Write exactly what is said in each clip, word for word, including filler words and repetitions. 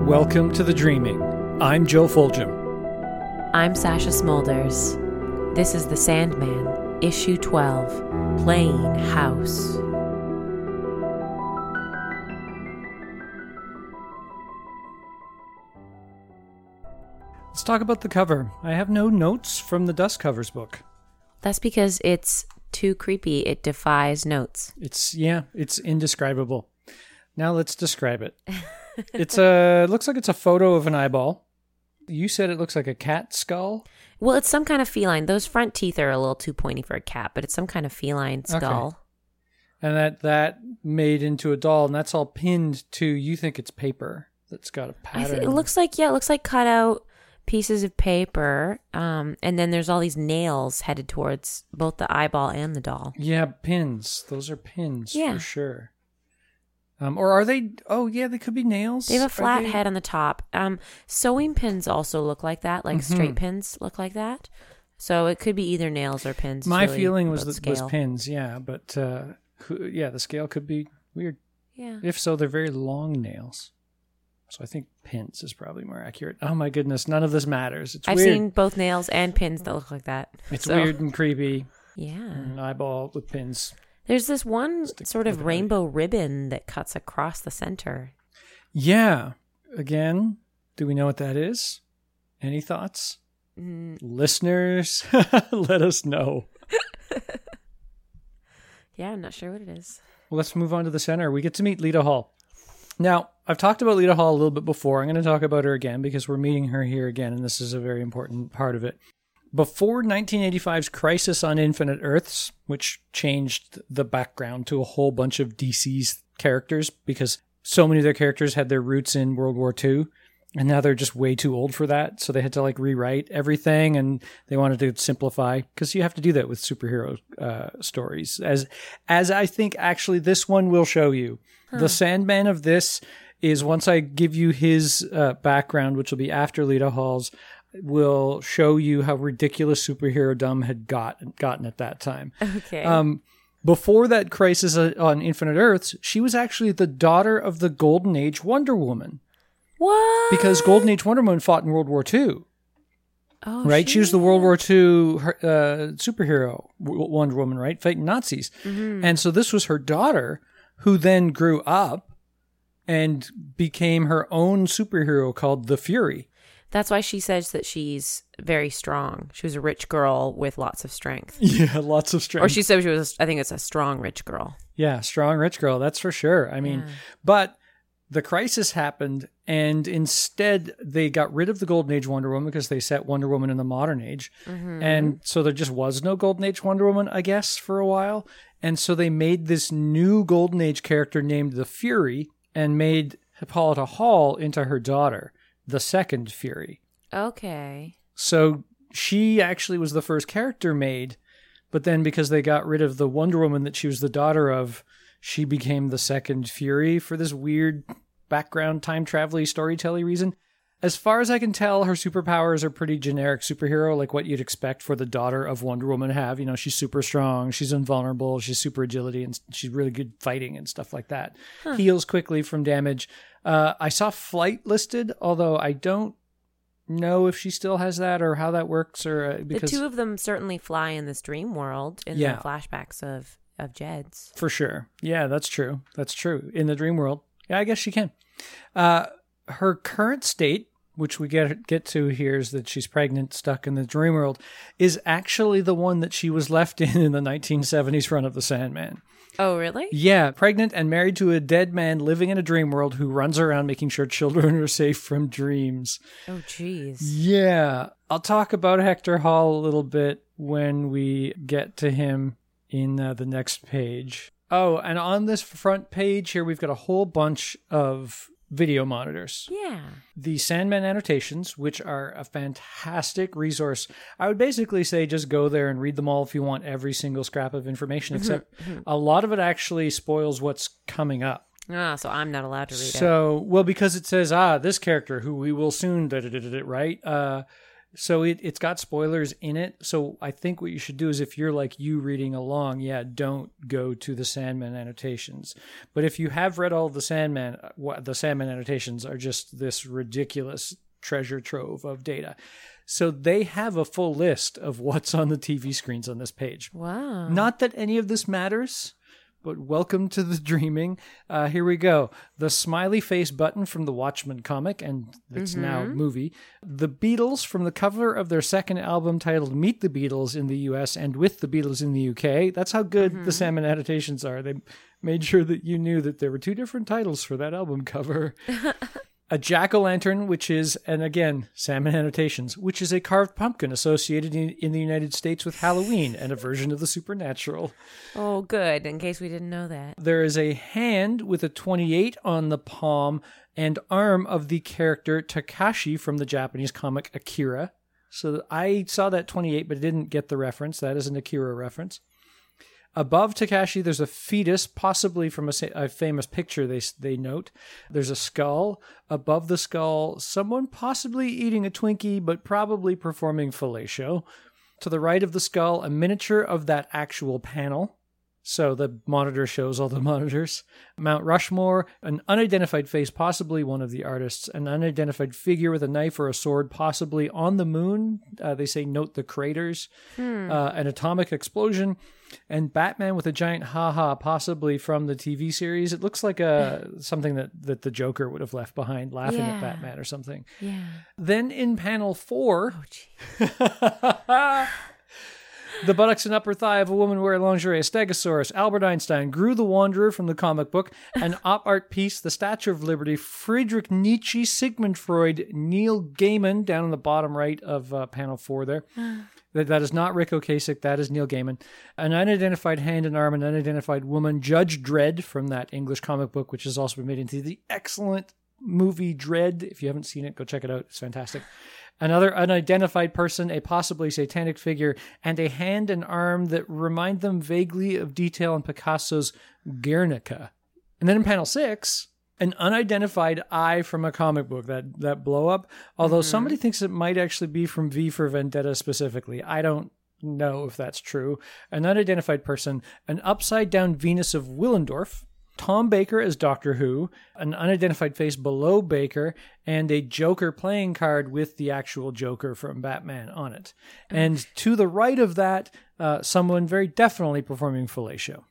Welcome to The Dreaming. I'm Joe Foljam. I'm Sasha Smulders. This is The Sandman, Issue twelve, Playing House. Let's talk about the cover. I have no notes from the Dust Covers book. That's because it's too creepy. It defies notes. It's, yeah, it's indescribable. Now let's describe it. It's a, looks like it's a photo of an eyeball. You said it looks like a cat skull? Well, it's some kind of feline. Those front teeth are a little too pointy for a cat, but it's some kind of feline skull. Okay. And that, that made into a doll, and that's all pinned to, you think it's paper that's got a pattern. I th- it looks like, yeah, it looks like cut out pieces of paper, um, and then there's all these nails headed towards both the eyeball and the doll. Yeah, pins. Those are pins yeah. for sure. Um, or are they? Oh, yeah, they could be nails. They have a flat they... head on the top. Um, sewing pins also look like that, like mm-hmm. straight pins look like that. So it could be either nails or pins. My really feeling was that scale. was pins, yeah, but uh, who, yeah, the scale could be weird. Yeah. If so, they're very long nails. So I think pins is probably more accurate. Oh my goodness, none of this matters. It's I've weird. seen both nails and pins that look like that. It's so. weird and creepy. Yeah. An eyeball with pins. There's this one sort of rainbow ribbon that cuts across the center. Yeah. Again, do we know what that is? Any thoughts? Mm. Listeners, let us know. Yeah, I'm not sure what it is. Well, let's move on to the center. We get to meet Lita Hall. Now, I've talked about Lita Hall a little bit before. I'm going to talk about her again because we're meeting her here again, and this is a very important part of it. Before nineteen eighty-five's Crisis on Infinite Earths, which changed the background to a whole bunch of D C's characters because so many of their characters had their roots in World War Two, and now they're just way too old for that, so they had to like rewrite everything, and they wanted to simplify, because you have to do that with superhero uh, stories, as as I think actually this one will show you. Huh. The Sandman of this is, once I give you his uh, background, which will be after Lita Hall's, will show you how ridiculous superhero dumb had got, gotten at that time. Okay. Um, before that Crisis on Infinite Earths, she was actually the daughter of the Golden Age Wonder Woman. What? Because Golden Age Wonder Woman fought in World War Two. Oh, right? She, she was the World War Two uh, superhero Wonder Woman, right? Fighting Nazis. Mm-hmm. And so this was her daughter, who then grew up and became her own superhero called the Fury. That's why she says that she's very strong. She was a rich girl with lots of strength. Yeah, lots of strength. Or she said she was, I think it's a strong rich girl. Yeah, strong rich girl. That's for sure. I mean, yeah. But the Crisis happened, and instead they got rid of the Golden Age Wonder Woman because they set Wonder Woman in the modern age. Mm-hmm. And so there just was no Golden Age Wonder Woman, I guess, for a while. And so they made this new Golden Age character named the Fury and made Hippolyta Hall into her daughter, the second Fury. Okay. So she actually was the first character made, but then because they got rid of the Wonder Woman that she was the daughter of, she became the second Fury for this weird background time travel-y storytelling reason. As far as I can tell, her superpowers are pretty generic superhero, like what you'd expect for the daughter of Wonder Woman to have. You know, she's super strong, she's invulnerable, she's super agility, and she's really good fighting and stuff like that. Huh. Heals quickly from damage. Uh, I saw flight listed, although I don't know if she still has that or how that works. Or uh, because the two of them certainly fly in this dream world in yeah. the flashbacks of, of Jed's. For sure. Yeah, that's true. That's true. In the dream world. Yeah, I guess she can. Uh, her current state, which we get get to here, is that she's pregnant, stuck in the dream world, is actually the one that she was left in in the nineteen seventies run of the Sandman. Oh, really? Yeah, pregnant and married to a dead man living in a dream world who runs around making sure children are safe from dreams. Oh, jeez. Yeah. I'll talk about Hector Hall a little bit when we get to him in uh, the next page. Oh, and on this front page here, we've got a whole bunch of video monitors. Yeah. The Sandman annotations, which are a fantastic resource. I would basically say just go there and read them all if you want every single scrap of information, except a lot of it actually spoils what's coming up. Ah, so I'm not allowed to read so, it. So, well, because it says, ah, this character who we will soon, da, da, da, da, da, right? Uh, So it, it's got spoilers in it. So I think what you should do is if you're like you reading along, yeah, don't go to the Sandman annotations. But if you have read all the Sandman, what the Sandman annotations are just this ridiculous treasure trove of data. So they have a full list of what's on the T V screens on this page. Wow. Not that any of this matters, but welcome to the dreaming. Uh, here we go. The smiley face button from the Watchmen comic, and it's mm-hmm. now movie. The Beatles from the cover of their second album titled Meet the Beatles in the U S and With the Beatles in the U K. That's how good mm-hmm. the Sandman annotations are. They made sure that you knew that there were two different titles for that album cover. A jack-o'-lantern, which is, and again, Sandman annotations, which is a carved pumpkin associated in, in the United States with Halloween and a version of the supernatural. Oh, good, in case we didn't know that. There is a hand with a twenty-eight on the palm and arm of the character Takashi from the Japanese comic Akira. So I saw that twenty-eight, but didn't get the reference. That is an Akira reference. Above Takashi, there's a fetus, possibly from a, a famous picture, they they note. There's a skull. Above the skull, someone possibly eating a Twinkie, but probably performing fellatio. To the right of the skull, a miniature of that actual panel. So the monitor shows all the monitors. Mount Rushmore, an unidentified face, possibly one of the artists. An unidentified figure with a knife or a sword, possibly on the moon. Uh, they say note the craters. Hmm. Uh, an atomic explosion. And Batman with a giant ha-ha, possibly from the T V series. It looks like a something that, that the Joker would have left behind, laughing yeah. at Batman or something. Yeah. Then in panel four... Oh, the buttocks and upper thigh of a woman wearing lingerie, a Stegosaurus, Albert Einstein, Gru the Wanderer from the comic book, an op art piece, the Statue of Liberty, Friedrich Nietzsche, Sigmund Freud, Neil Gaiman, down in the bottom right of uh, panel four there. that, that is not Rick Ocasek, that is Neil Gaiman. An unidentified hand and arm, an unidentified woman, Judge Dredd from that English comic book, which has also been made into the excellent movie Dredd. If you haven't seen it, go check it out. It's fantastic. Another unidentified person, a possibly satanic figure, and a hand and arm that remind them vaguely of detail in Picasso's Guernica. And then in panel six, an unidentified eye from a comic book, that, that blow up, although mm-hmm. somebody thinks it might actually be from V for Vendetta specifically. I don't know if that's true. An unidentified person, an upside down Venus of Willendorf, Tom Baker as Doctor Who, an unidentified face below Baker, and a Joker playing card with the actual Joker from Batman on it. And to the right of that, uh, someone very definitely performing fellatio.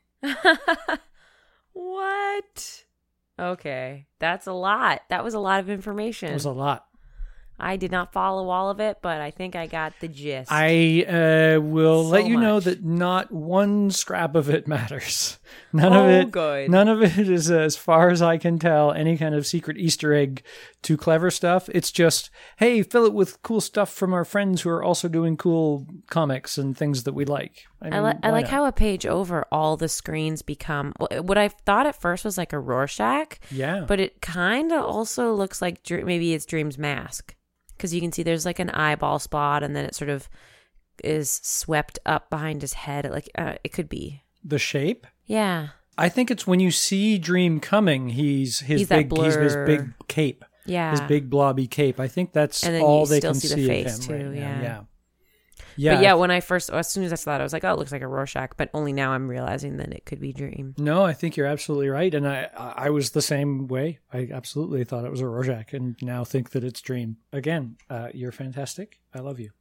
What? Okay, that's a lot. That was a lot of information. It was a lot. I did not follow all of it, but I think I got the gist. I uh, will So let you know much. that not one scrap of it matters. None Oh, of it. good. None of it is, uh, as far as I can tell, any kind of secret Easter egg to clever stuff. It's just, hey, fill it with cool stuff from our friends who are also doing cool comics and things that we like. I, I, mean, li- I why like not? how a page over, all the screens become what I thought at first was like a Rorschach. Yeah. But it kind of also looks like Dr- maybe it's Dream's mask. Because you can see there's like an eyeball spot, and then it sort of is swept up behind his head. Like uh, it could be the shape. Yeah, I think it's when you see Dream coming, he's his He's that big he's his blur. big cape. yeah. His big blobby cape. I think that's And then all you they still can see the see face of too, him right yeah. now. Yeah. Yeah. But yeah, when I first, as soon as I saw that, I was like, oh, it looks like a Rorschach. But only now I'm realizing that it could be Dream. No, I think you're absolutely right, and I I was the same way. I absolutely thought it was a Rorschach, and now think that it's Dream. Again, uh, you're fantastic. I love you.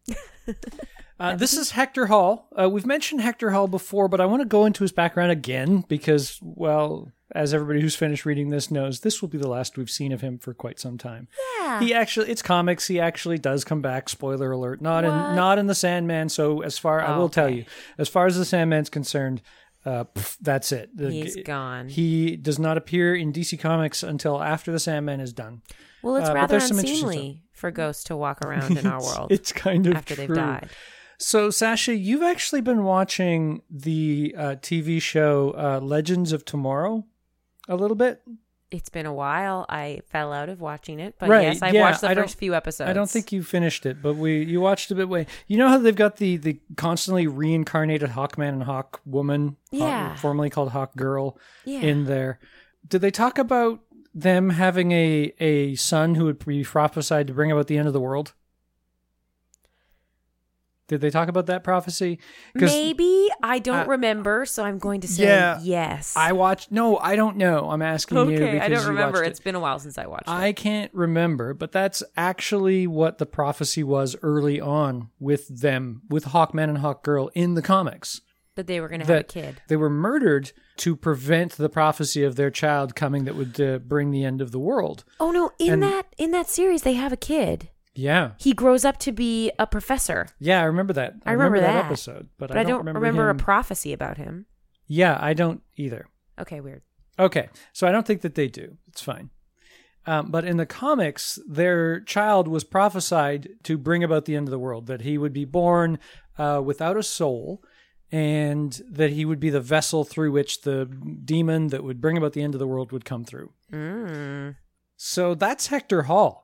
uh, this is Hector Hall. Uh, we've mentioned Hector Hall before, but I want to go into his background again because, well, as everybody who's finished reading this knows, this will be the last we've seen of him for quite some time. Yeah. He actually, it's comics. He actually does come back. Spoiler alert. Not What? in, not in the Sandman. So as far, I Oh, will tell okay. you, as far as the Sandman's concerned, uh, pff, that's it. The- He's gone. He does not appear in D C Comics until after the Sandman is done. Well, it's Uh, but rather there's some interesting unseemly for ghosts to walk around in our world It's kind of after true. they've died. So, Sasha, you've actually been watching the uh, T V show uh, Legends of Tomorrow a little bit. It's been a while. I fell out of watching it, but Right, yes, I've yeah, watched the I don't- first few episodes. I don't think you finished it, but we you watched a bit way. You know how they've got the, the constantly reincarnated Hawkman and Hawkwoman, Yeah. Hawk, formerly called Hawk Girl, Yeah. in there. Did they talk about them having a, a son who would be prophesied to bring about the end of the world? Did they talk about that prophecy? 'Cause Maybe. I don't uh, remember, so I'm going to say yeah, yes. I watched. No, I don't know. I'm asking you okay, because I don't you remember. watched It's it. been a while since I watched it. I can't remember, but that's actually what the prophecy was early on with them, with Hawkman and Hawkgirl in the comics. That they were going to have a That kid. they were murdered to prevent the prophecy of their child coming that would uh, bring the end of the world. Oh no! In And- that in that series, they have a kid. Yeah. He grows up to be a professor, Yeah, I remember that. I remember that. episode, but, but I I don't remember, remember, him. a prophecy about him. Yeah, I don't either. Okay, weird. Okay, so I don't think that they do. It's fine. Um, but in the comics, their child was prophesied to bring about the end of the world, that he would be born uh, without a soul, and that he would be the vessel through which the demon that would bring about the end of the world would come through. Mm. So that's Hector Hall.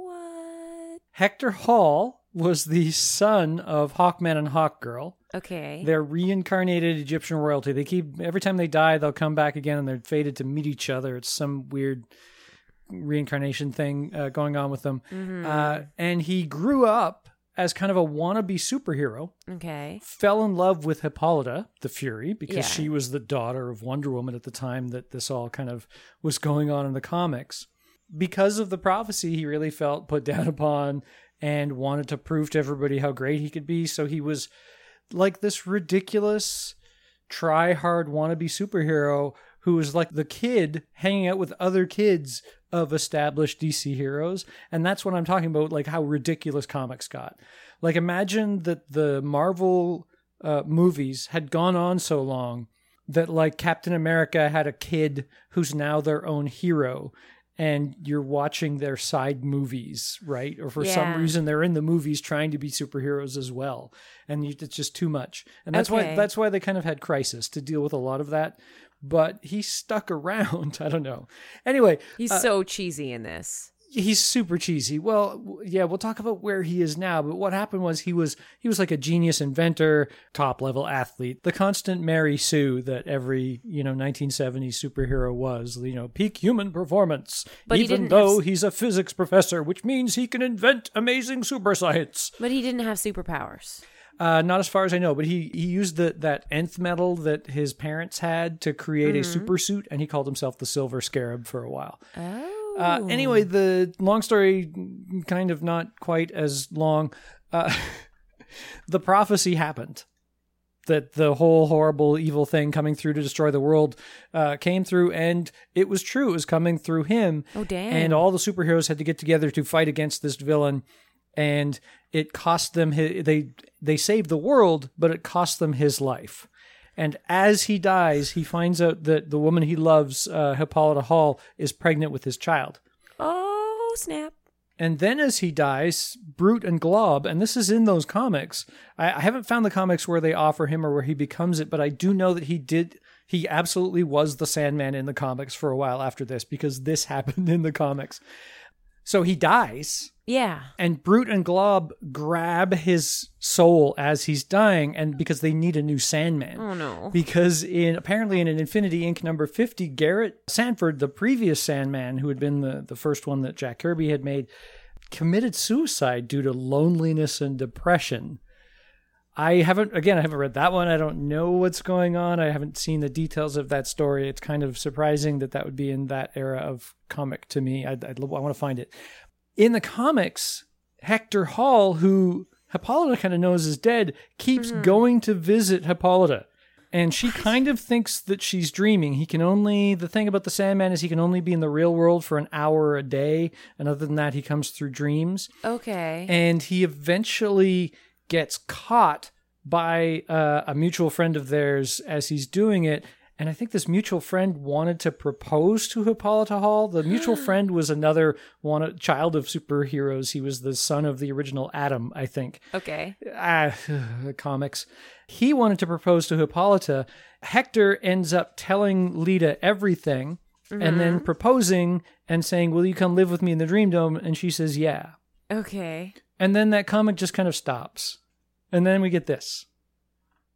What? Hector Hall was the son of Hawkman and Hawkgirl. Okay. They're reincarnated Egyptian royalty. They keep, every time they die, they'll come back again and they're fated to meet each other. It's some weird reincarnation thing uh, going on with them. Mm-hmm. Uh, and he grew up as kind of a wannabe superhero, Okay. fell in love with Hippolyta, the Fury, because Yeah. she was the daughter of Wonder Woman at the time that this all kind of was going on in the comics. Because of the prophecy, he really felt put down upon and wanted to prove to everybody how great he could be. So he was like this ridiculous, try-hard wannabe superhero who was like the kid hanging out with other kids of established D C heroes. And that's what I'm talking about, like how ridiculous comics got. Like imagine that the Marvel uh, movies had gone on so long that like Captain America had a kid who's now their own hero. And you're watching their side movies, right? Or for Yeah. some reason they're in the movies trying to be superheroes as well, and you, it's just too much. And that's why Okay. that's why they kind of had Crisis to deal with a lot of that. But he stuck around. I don't know. Anyway, He's uh, so cheesy in this. he's super cheesy. Well, w- yeah, we'll talk about where he is now. But what happened was he was he was like a genius inventor, top level athlete, the constant Mary Sue that every you know nineteen seventies superhero was. You know, peak human performance. But he even didn't though have s- he's a physics professor, which means he can invent amazing super science. But he didn't have superpowers. Uh, not as far as I know, but he, he used the, that nth metal that his parents had to create a super suit, and he called himself the Silver Scarab for a while. Oh. Uh, anyway, the long story, kind of not quite as long, uh, the prophecy happened. That the whole horrible evil thing coming through to destroy the world uh, came through, and it was true. It was coming through him. Oh, damn. And all the superheroes had to get together to fight against this villain, and it cost them his, they they saved the world, but it cost them his life. And as he dies, he finds out that the woman he loves, uh, Hippolyta Hall, is pregnant with his child. Oh, snap. And then as he dies, Brute and Glob, and this is in those comics, I, I haven't found the comics where they offer him or where he becomes it, but I do know that he did, he absolutely was the Sandman in the comics for a while after this, because this happened in the comics. So he dies, Yeah. and Brute and Glob grab his soul as he's dying, and because they need a new Sandman. Oh, no. Because in apparently in an Infinity Incorporated number fifty, Garrett Sanford, the previous Sandman, who had been the, the first one that Jack Kirby had made, committed suicide due to loneliness and depression. I haven't, again, I haven't read that one. I don't know what's going on. I haven't seen the details of that story. It's kind of surprising that that would be in that era of comic to me. I'd, I'd, I want to find it. In the comics, Hector Hall, who Hippolyta kind of knows is dead, keeps Mm-hmm. going to visit Hippolyta. And she kind of thinks that she's dreaming. He can only, the thing about the Sandman is he can only be in the real world for an hour a day. And other than that, he comes through dreams. Okay. And he eventually gets caught by uh, a mutual friend of theirs as he's doing it. And I think this mutual friend wanted to propose to Hippolyta Hall. The mutual friend was another one, child of superheroes. He was the son of the original Atom, I think. Okay. Ah, comics. He wanted to propose to Hippolyta. Hector ends up telling Lita everything and then proposing and saying, "Will you come live with me in the Dream Dome?" And she says, "Yeah." Okay. And then that comic just kind of stops. And then we get this.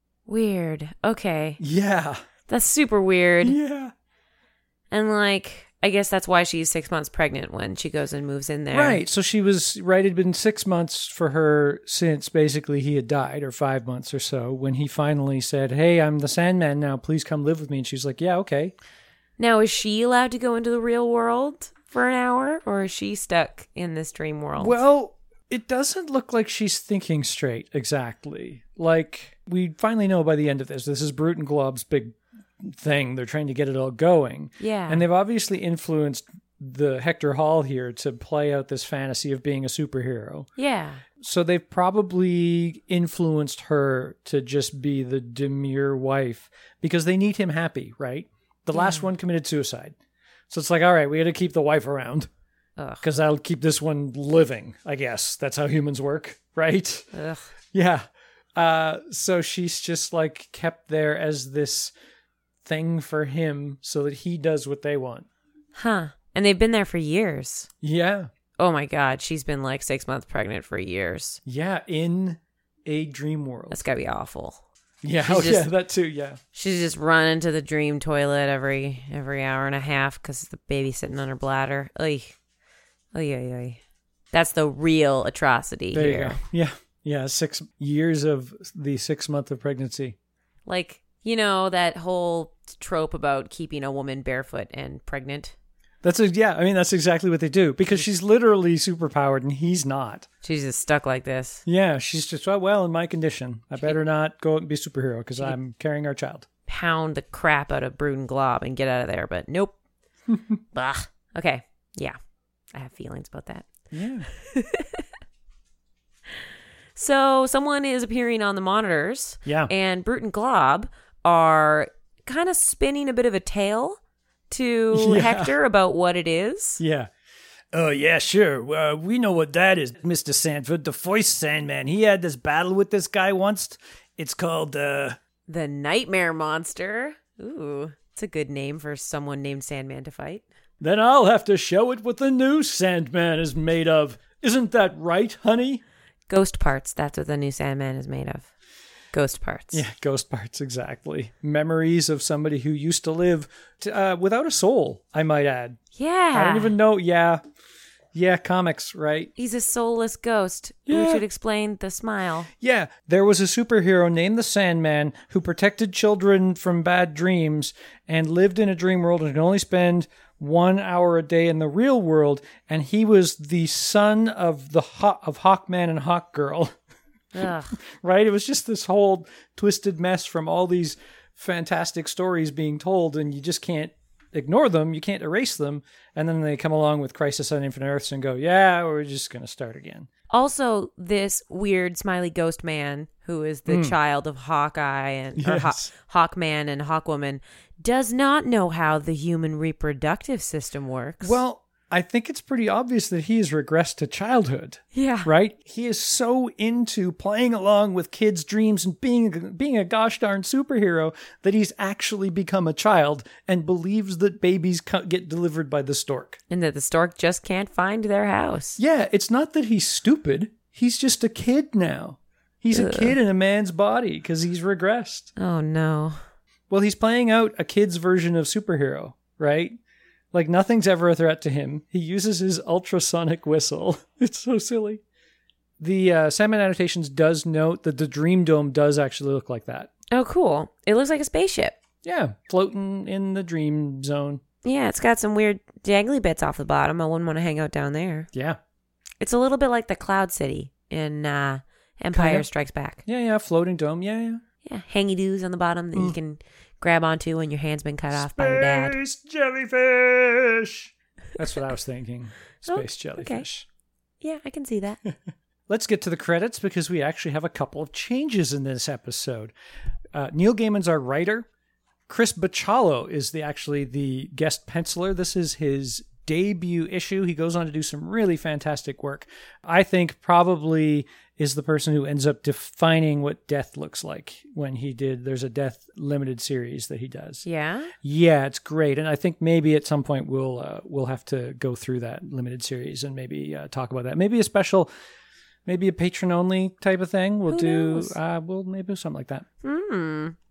Weird. Okay. Yeah. That's super weird. Yeah. And like, I guess that's why she's six months pregnant when she goes and moves in there. Right. So she was, right, it had been six months for her since basically he had died, or five months or so, when he finally said, hey, I'm the Sandman now. Please come live with me. And she's like, yeah, okay. Now, is she allowed to go into the real world for an hour, or is she stuck in this dream world? Well, it doesn't look like she's thinking straight exactly. Like, we finally know by the end of this, this is Brute and Glob's big thing. They're trying to get it all going. Yeah. And they've obviously influenced the Hector Hall here to play out this fantasy of being a superhero. Yeah. So they've probably influenced her to just be the demure wife because they need him happy, right? The last Yeah. one committed suicide. So it's like, all right, we got to keep the wife around because that'll keep this one living, I guess. That's how humans work, right? Ugh. Yeah. Uh, so she's just like kept there as this thing for him so that he does what they want. Huh. And they've been there for years. Yeah. Oh my God. She's been like six months pregnant for years. Yeah. In a dream world. That's got to be awful. Yeah. She's Oh, just- yeah. That too. Yeah. She's just running to the dream toilet every every hour and a half because the baby's sitting on her bladder. Oy. Oy, oy, oy. That's the real atrocity There here. you go. Yeah. Yeah. Six years of the six month of pregnancy. Like, you know, that whole trope about keeping a woman barefoot and pregnant. That's a, yeah. I mean, that's exactly what they do because she's literally superpowered and he's not. She's just stuck like this. Yeah. She's just, oh, well, in my condition, I better not go out and be a superhero because I'm carrying our child. Pound the crap out of Brute and Glob and get out of there, but nope. Bah. Okay. Yeah. I have feelings about that. Yeah. So someone is appearing on the monitors. Yeah. And Brute and Glob are kind of spinning a bit of a tale to Yeah. Hector about what it is. Yeah. Oh, yeah, sure. Uh, we know what that is, Mister Sanford, the first Sandman. He had this battle with this guy once. It's called, uh... The Nightmare Monster. Ooh, it's a good name for someone named Sandman to fight. Then I'll have to show it what the new Sandman is made of. Isn't that right, honey? Ghost parts. That's what the new Sandman is made of. Ghost parts. Yeah, ghost parts, exactly. Memories of somebody who used to live t- uh, without a soul, I might add. Yeah. I don't even know. Yeah. Yeah, comics, right? He's a soulless ghost. Yeah. We should explain the smile. Yeah, there was a superhero named the Sandman who protected children from bad dreams and lived in a dream world and could only spend one hour a day in the real world. And he was the son of the Haw- of Hawkman and Hawkgirl, Ugh. right? It was just this whole twisted mess from all these fantastic stories being told, and you just can't ignore them. You can't erase them. And then they come along with Crisis on Infinite Earths and go, yeah, we're just going to start again. Also, this weird smiley ghost man who is the child of Hawkeye and or Yes. Haw- Hawkman and Hawkwoman does not know how the human reproductive system works. Well, I think it's pretty obvious that he has regressed to childhood, yeah. right? He is so into playing along with kids' dreams and being being a gosh darn superhero that he's actually become a child and believes that babies co- get delivered by the stork. And that the stork just can't find their house. Yeah, it's not that he's stupid. He's just a kid now. He's a Ugh. kid in a man's body because he's regressed. Oh, no. Well, he's playing out a kid's version of superhero, right? Like, nothing's ever a threat to him. He uses his ultrasonic whistle. It's so silly. The uh, Sandman Annotations does note that the Dream Dome does actually look like that. Oh, cool. It looks like a spaceship. Yeah, floating in the dream zone. Yeah, it's got some weird jangly bits off the bottom. I wouldn't want to hang out down there. Yeah. It's a little bit like the Cloud City in uh, Empire Kinda. Strikes Back. Yeah, yeah, floating dome. Yeah, yeah. Yeah, hangy-doos on the bottom that you can grab onto when your hand's been cut off by your dad. Space jellyfish. That's what I was thinking. Oh, Space jellyfish. Yeah, I can see that. Let's get to the credits because we actually have a couple of changes in this episode. Uh, Neil Gaiman's our writer. Chris Bachalo is the actually the guest penciler. This is his debut issue. He goes on to do some really fantastic work. I think probably is the person who ends up defining what death looks like when he did. There's a Death limited series that he does. Yeah? Yeah, it's great, and I think maybe at some point we'll uh, we'll have to go through that limited series and maybe uh, talk about that. Maybe a special, maybe a patron only type of thing. We'll Who do. knows? Uh, we'll maybe something like that. Hmm.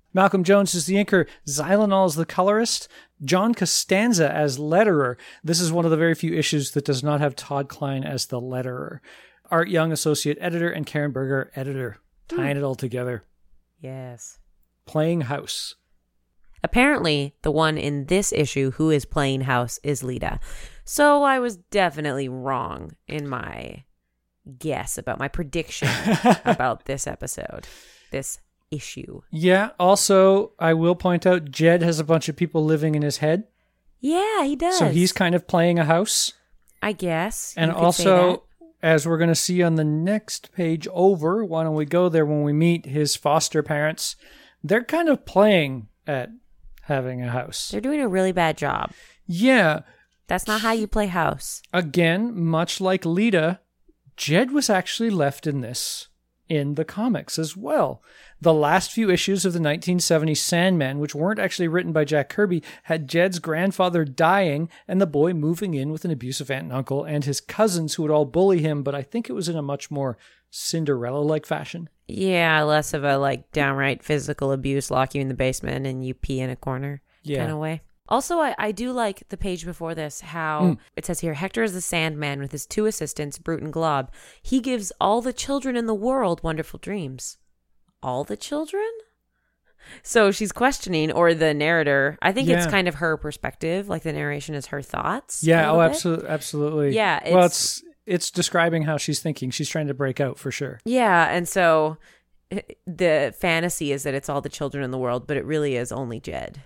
Malcolm Jones is the inker. Xylenol is the colorist. John Costanza as letterer. This is one of the very few issues that does not have Todd Klein as the letterer. Art Young, associate editor, and Karen Berger, editor. Tying it all together. Yes. Playing house. Apparently, the one in this issue who is playing house is Lita. So I was definitely wrong in my guess about my prediction about this episode, this issue. Yeah, also, I will point out, Jed has a bunch of people living in his head. Yeah, he does. So he's kind of playing a house. I guess. And also, as we're going to see on the next page over, why don't we go there when we meet his foster parents? They're kind of playing at having a house. They're doing a really bad job. Yeah. That's not how you play house. Again, much like Lita, Jed was actually left in this in the comics as well. The last few issues of the nineteen seventy Sandman, which weren't actually written by Jack Kirby, had Jed's grandfather dying and the boy moving in with an abusive aunt and uncle and his cousins who would all bully him, but I think it was in a much more Cinderella-like fashion. Yeah, less of a like downright physical abuse, lock you in the basement and you pee in a corner yeah. kind of way. Also, I, I do like the page before this, how mm. it says here, Hector is the Sandman with his two assistants, Brute and Glob. He gives all the children in the world wonderful dreams. All the children? So she's questioning, or the narrator, I think yeah. it's kind of her perspective, like the narration is her thoughts. Yeah, oh, absolutely. Absolutely. Yeah. It's, well, it's it's describing how she's thinking. She's trying to break out for sure. Yeah, and so the fantasy is that it's all the children in the world, but it really is only Jed.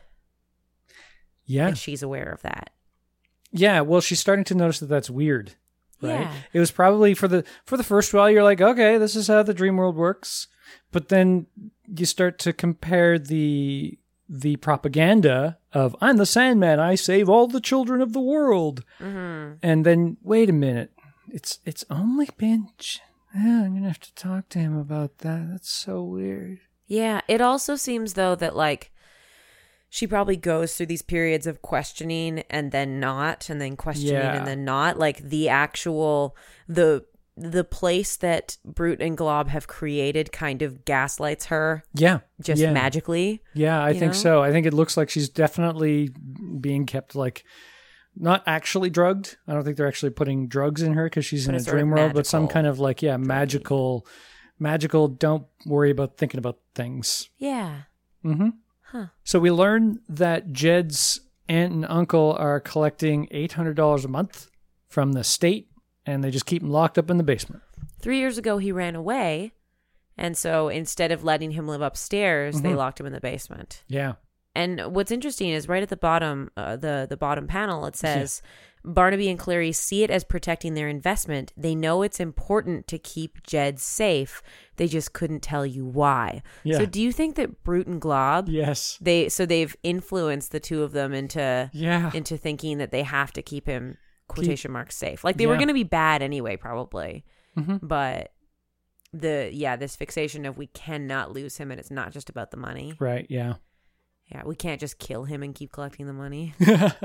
Yeah. And she's aware of that. Yeah, well, she's starting to notice that that's weird, right? Yeah. It was probably for the for the first while, you're like, okay, this is how the dream world works. But then you start to compare the the propaganda of, I'm the Sandman, I save all the children of the world. Mm-hmm. And then, wait a minute, it's it's only been... Yeah, I'm going to have to talk to him about that. That's so weird. Yeah, it also seems, though, that, like, she probably goes through these periods of questioning and then not, and then questioning yeah. and then not. Like, the actual, the the place that Brute and Glob have created kind of gaslights her. Yeah. Just yeah. magically. Yeah, I think know? so. I think it looks like she's definitely being kept, like, not actually drugged. I don't think they're actually putting drugs in her because she's but in a dream world, but some kind of, like, yeah, druggy. magical, magical, don't worry about thinking about things. Yeah. Mm-hmm. Huh. So we learn that Jed's aunt and uncle are collecting eight hundred dollars a month from the state, and they just keep him locked up in the basement. Three years ago, he ran away, and so instead of letting him live upstairs, mm-hmm. they locked him in the basement. Yeah. And what's interesting is right at the bottom, uh, the, the bottom panel, it says, yeah. Barnaby and Clary see it as protecting their investment. They know it's important to keep Jed safe. They just couldn't tell you why. Yeah. So do you think that Brute and Glob, yes, they so they've influenced the two of them into yeah. into thinking that they have to keep him, quotation keep, marks, safe. Like they yeah. were going to be bad anyway, probably. Mm-hmm. But the yeah, this fixation of we cannot lose him and it's not just about the money. Right, yeah. Yeah, we can't just kill him and keep collecting the money.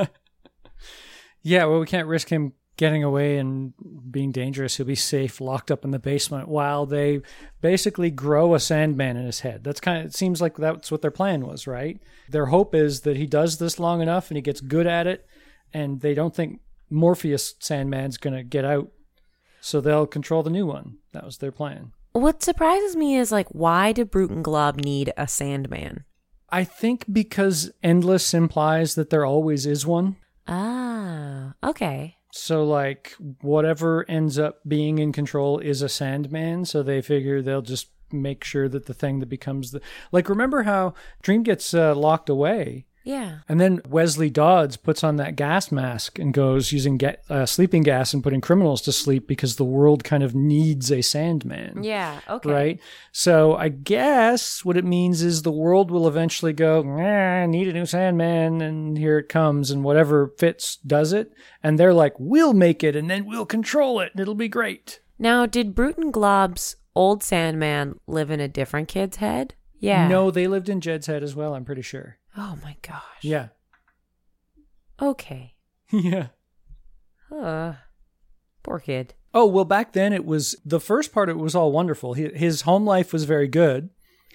Yeah, well, we can't risk him getting away and being dangerous. He'll be safe, locked up in the basement while they basically grow a Sandman in his head. That's kind of, it seems like that's what their plan was, right? Their hope is that he does this long enough and he gets good at it, and they don't think Morpheus Sandman's going to get out, so they'll control the new one. That was their plan. What surprises me is, like, why do Brute and Glob need a Sandman? I think because Endless implies that there always is one. Ah, okay. So, like, whatever ends up being in control is a Sandman, so they figure they'll just make sure that the thing that becomes the... Like, remember how Dream gets uh, locked away? Yeah. And then Wesley Dodds puts on that gas mask and goes using ga- uh, sleeping gas and putting criminals to sleep because the world kind of needs a Sandman. Yeah, okay. Right? So I guess what it means is the world will eventually go, I need a new Sandman, and here it comes, and whatever fits does it. And they're like, we'll make it, and then we'll control it, and it'll be great. Now, did Brute and Glob's old Sandman live in a different kid's head? Yeah. No, they lived in Jed's head as well, I'm pretty sure. Oh my gosh. Yeah. Okay. Yeah. Uh, poor kid. Oh, well, back then it was, the first part, it was all wonderful. His home life was very good.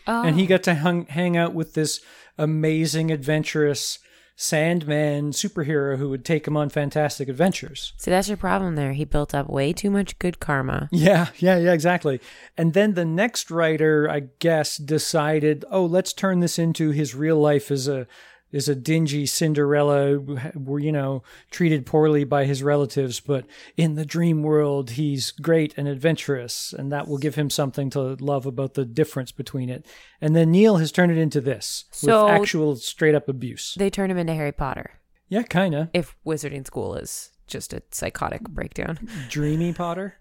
Oh. And he got to hung, hang out with this amazing, adventurous Sandman superhero who would take him on fantastic adventures. See, that's your problem there. He built up way too much good karma. Yeah, yeah, yeah, exactly. And then the next writer, I guess, decided, oh, let's turn this into his real life as a is a dingy Cinderella, were, you know, treated poorly by his relatives, but in the dream world, he's great and adventurous, and that will give him something to love about the difference between it. And then Neil has turned it into this, So- with actual straight-up abuse. They turned him into Harry Potter. Yeah, kind of. If Wizarding School is just a psychotic breakdown. Dreamy Potter.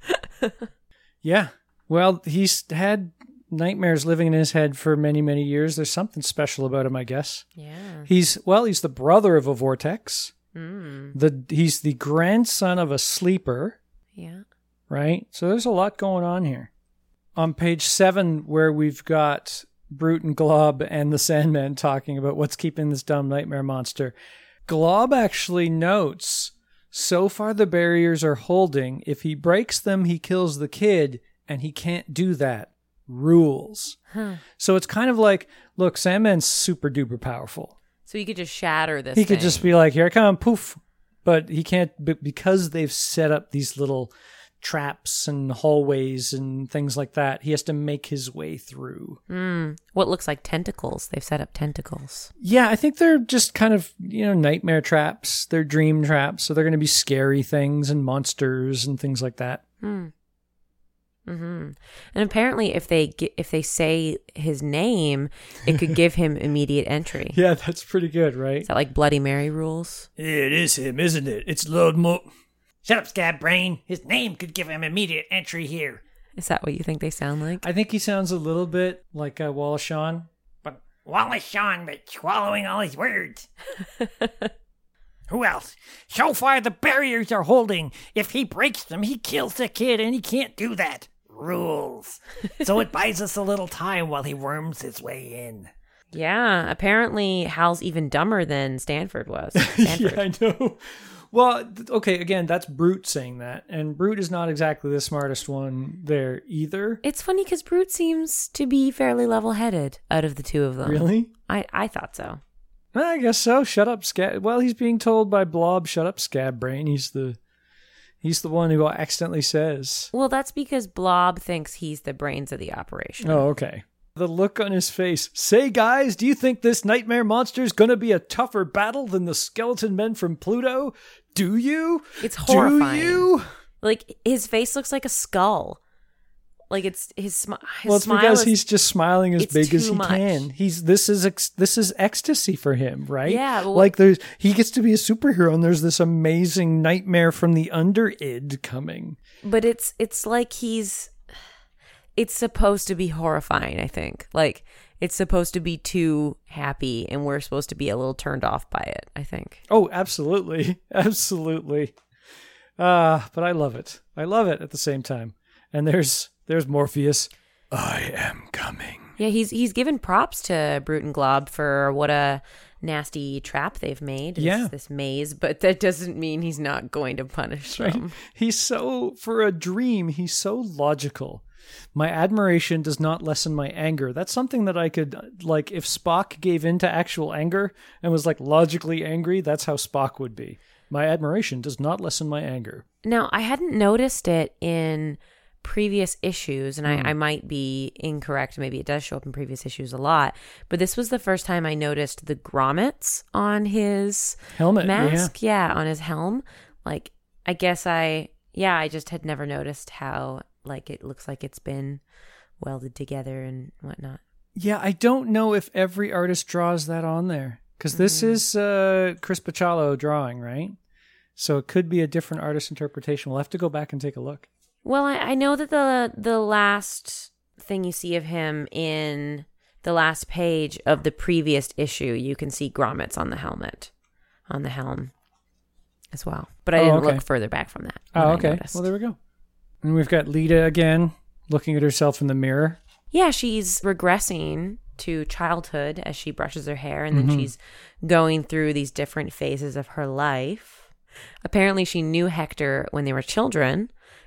Yeah. Well, he's had nightmares living in his head for many, many years. There's something special about him, I guess. Yeah. He's, well, he's the brother of a vortex. Mm. The He's the grandson of a sleeper, Yeah. right? So there's a lot going on here. On page seven, where we've got Brute and Glob and the Sandman talking about what's keeping this dumb nightmare monster, Glob actually notes, so far the barriers are holding. If he breaks them, he kills the kid, and he can't do that. Rules. Huh. So it's kind of like, look, Sandman's super duper powerful. So he could just shatter this He could thing. just be like, here I come, poof. But he can't, b- because they've set up these little traps and hallways and things like that, he has to make his way through. Mm. What looks like tentacles. They've set up tentacles. Yeah, I think they're just kind of, you know, nightmare traps. They're dream traps. So they're going to be scary things and monsters and things like that. Hmm. Mm-hmm. And apparently, if they get, if they say his name, it could give him immediate entry. Yeah, that's pretty good, right? Is that like Bloody Mary rules? It is him, isn't it? It's Lord Mo... Shut up, Scab Brain. His name could give him immediate entry here. Is that what you think they sound like? I think he sounds a little bit like uh, Wallace Shawn. But Wallace Shawn, but swallowing all his words. Who else? So far the barriers are holding. If he breaks them, he kills the kid, and he can't do that. Rules. So it buys us a little time while he worms his way in. Yeah. Apparently, Hal's even dumber than Stanford was. Stanford. Yeah, I know. Well, th- okay, again, that's Brute saying that. And Brute is not exactly the smartest one there either. It's funny because Brute seems to be fairly level-headed out of the two of them. Really? I, I thought so. I guess so. Shut up, Scab. Well, he's being told by Blob, shut up, Scab Brain. He's the he's the one who accidentally says. Well, that's because Blob thinks he's the brains of the operation. Oh, okay. The look on his face. Say, guys, do you think this nightmare monster's gonna be a tougher battle than the skeleton men from Pluto? Do you? It's horrifying. Do you? Like, his face looks like a skull. Like, it's his, smi- his Well, it's smile because is- he's just smiling as it's big as too he much. can. He's this is ex- this is ecstasy for him, right? Yeah, well- like there's he gets to be a superhero, and there's this amazing nightmare from the under id coming. But it's it's like he's... It's supposed to be horrifying, I think. Like, it's supposed to be too happy, and we're supposed to be a little turned off by it, I think. Oh, absolutely, absolutely. Uh, but I love it. I love it at the same time. And there's there's Morpheus. I am coming. Yeah, he's he's given props to Brute and Glob for what a nasty trap they've made. This, Yeah. this maze, but that doesn't mean he's not going to punish Right? them. He's so, for a dream, he's so logical. My admiration does not lessen my anger. That's something that I could, like, if Spock gave in to actual anger and was, like, logically angry, that's how Spock would be. My admiration does not lessen my anger. Now, I hadn't noticed it in previous issues, and Hmm. I, I might be incorrect. Maybe it does show up in previous issues a lot, but this was the first time I noticed the grommets on his Helmet, mask. Yeah, on his helm. Like, I guess I, yeah, I just had never noticed how, like, it looks like it's been welded together and whatnot. Yeah, I don't know if every artist draws that on there. Because this Mhm. is uh, Chris Pachalo drawing, right? So it could be a different artist interpretation. We'll have to go back and take a look. Well, I, I know that the the last thing you see of him in the last page of the previous issue, you can see grommets on the helmet, on the helm as well. But I Oh, didn't okay. look further back from that. when Oh, I okay. noticed. Well, there we go. And we've got Lita again, looking at herself in the mirror. Yeah, she's regressing to childhood as she brushes her hair, and then Mhm. she's going through these different phases of her life. Apparently, she knew Hector when they were children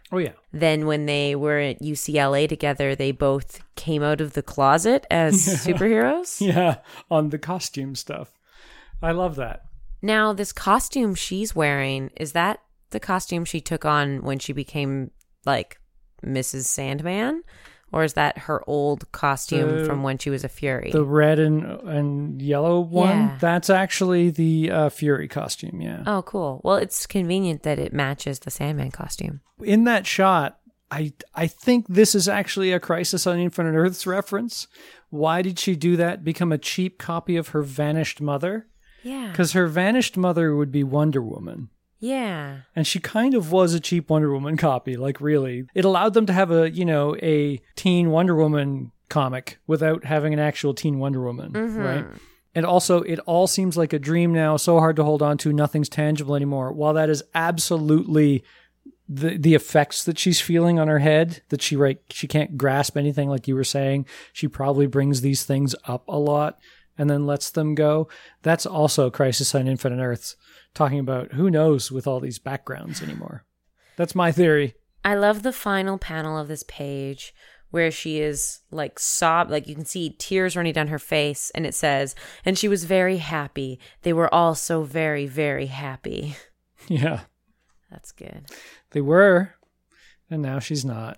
Oh, yeah. Then when they were at U C L A together, they both came out of the closet as Yeah. superheroes. Yeah, on the costume stuff. I love that. Now, this costume she's wearing, is that the costume she took on when she became, like, Missus Sandman? Or is that her old costume The- from when she was a Fury? The red and and yellow one, Yeah. that's actually the uh, Fury costume, yeah. Oh, cool. Well, it's convenient that it matches the Sandman costume. In that shot, I I think this is actually a Crisis on Infinite Earths reference. Why did she do that? Become a cheap copy of her vanished mother? Yeah. Because her vanished mother would be Wonder Woman. Yeah. And she kind of was a cheap Wonder Woman copy, like really. It allowed them to have a, you know, a teen Wonder Woman comic without having an actual teen Wonder Woman, right? And also, it all seems like a dream now, so hard to hold on to, nothing's tangible anymore. While that is absolutely the the effects that she's feeling on her head, that she right she can't grasp anything, like you were saying. She probably brings these things up a lot and then lets them go. That's also Crisis on Infinite Earths, talking about who knows with all these backgrounds anymore. That's my theory. I love the final panel of this page where she is like sob, like you can see tears running down her face, and it says, and she was very happy. They were all so very, very happy. Yeah, That's good. they were, and now she's not.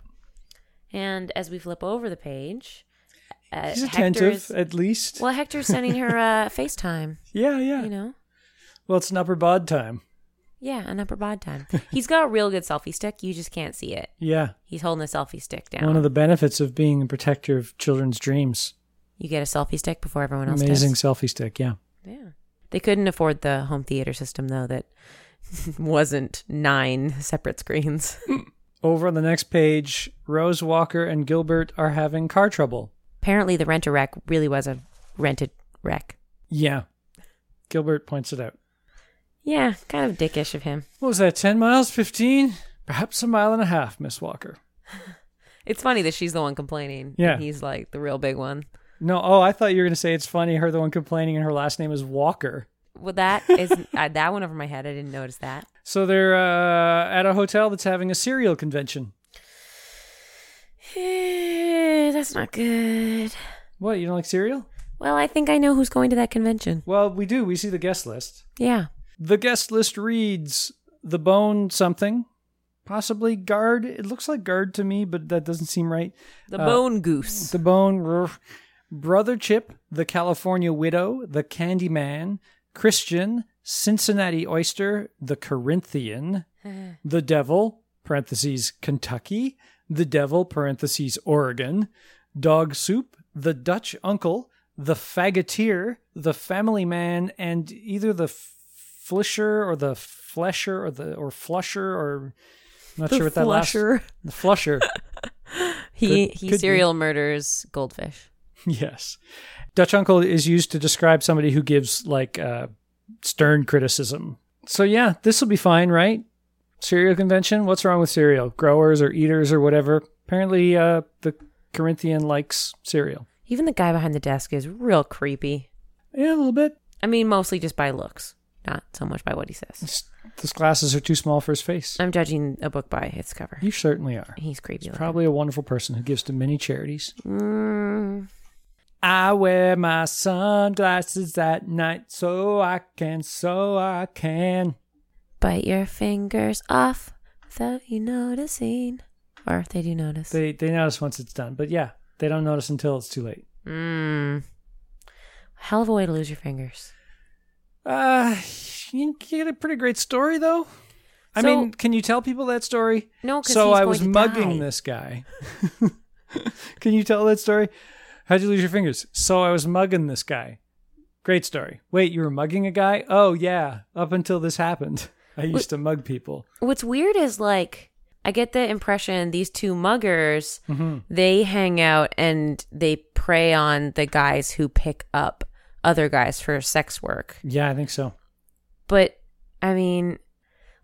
And as we flip over the page, uh, She's Hector attentive, is- at least. well, Hector's sending her uh, FaceTime, Yeah, yeah. you know? Well, it's an upper bod time. Yeah, an upper bod time. He's got a real good selfie stick. You just can't see it. Yeah. He's holding a selfie stick down. One of the benefits of being a protector of children's dreams. You get a selfie stick before everyone else Amazing does. selfie stick, yeah. Yeah. They couldn't afford the home theater system, though, that wasn't nine separate screens. Over on the next page, Rose Walker and Gilbert are having car trouble. Apparently, the rent-a-wreck really was a rented wreck. Yeah. Gilbert points it out. Yeah, kind of dickish of him. What was that, ten miles, fifteen? Perhaps a mile and a half, Miss Walker. It's funny that she's the one complaining. Yeah. And he's like the real big one. No, oh, I thought you were going to say it's funny, her the one complaining and her last name is Walker. Well, that is uh, that went over my head. I didn't notice that. So they're uh, at a hotel that's having a cereal convention. Eh, that's not good. What, you don't like cereal? Well, I think I know who's going to that convention. Well, we do. We see the guest list. Yeah. The guest list reads The Bone something, possibly Guard. It looks like Guard to me, but that doesn't seem right. The Uh, Bone Goose. The Bone, rrr. Brother Chip, The California Widow, The Candyman, Christian, Cincinnati Oyster, The Corinthian, The Devil, parentheses, Kentucky, The Devil, parentheses, Oregon, Dog Soup, The Dutch Uncle, The Faggoteer, The Family Man, and either The Flisher or The Flesher or the or Flusher or I'm not The sure what that last Flusher. The Flusher. He Could- he could be. serial murders goldfish. Yes. Dutch Uncle is used to describe somebody who gives like uh, stern criticism. So yeah, this will be fine, right? Cereal convention. What's wrong with cereal? Growers or eaters or whatever. Apparently uh, the Corinthian likes cereal. Even the guy behind the desk is real creepy. Yeah, a little bit. I mean, mostly just by looks, not so much by what he says. It's- Those glasses are too small for his face. I'm judging a book by its cover. You certainly are. He's creepy. looking. Probably a wonderful person who gives to many charities. Mm, I wear my sunglasses at night so I can, so I can. bite your fingers off without you noticing. Or they do notice. They they notice once it's done, but yeah, they don't notice until it's too late. Mm. Hell of a way to lose your fingers. Uh, you get a pretty great story though. I So- mean, can you tell people that story? No, because So he's I going was to mugging die. this guy. Can you tell that story? How'd you lose your fingers? So I was mugging this guy. Great story. Wait, you were mugging a guy? Oh yeah, up until this happened, I used to mug people. What's weird is like I get the impression these two muggers Mm-hmm. they hang out and they prey on the guys who pick up other guys for sex work. Yeah, I think so. But I mean,